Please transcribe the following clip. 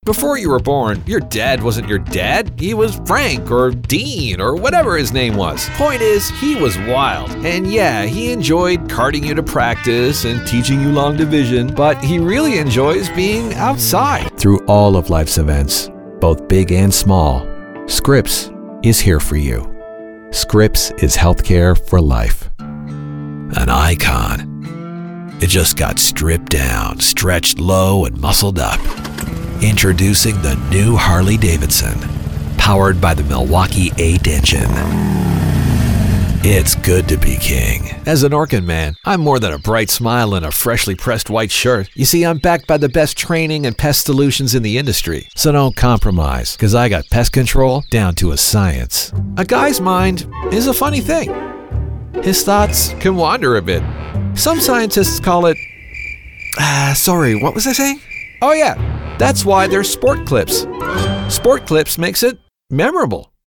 Before you were born, your dad wasn't your dad. He was Frank or Dean or whatever his name was. Point is, he was wild. And yeah, he enjoyed carting you to practice and teaching you long division, but he really enjoys being outside. Through all of life's events, both big and small, Scripps is here for you. Scripps is healthcare for life. An icon. It just got stripped down, stretched low, and muscled up. Introducing the new Harley-Davidson, powered by the Milwaukee 8 engine. It's good to be king. As an Orkin man, I'm more than a bright smile and a freshly pressed white shirt. You see, I'm backed by the best training and pest solutions in the industry. So don't compromise, because I got pest control down to a science. A guy's mind is a funny thing. His thoughts can wander a bit. Some scientists call it... sorry, what was I saying? Oh yeah, that's why there's Sport Clips. Sport Clips makes it memorable.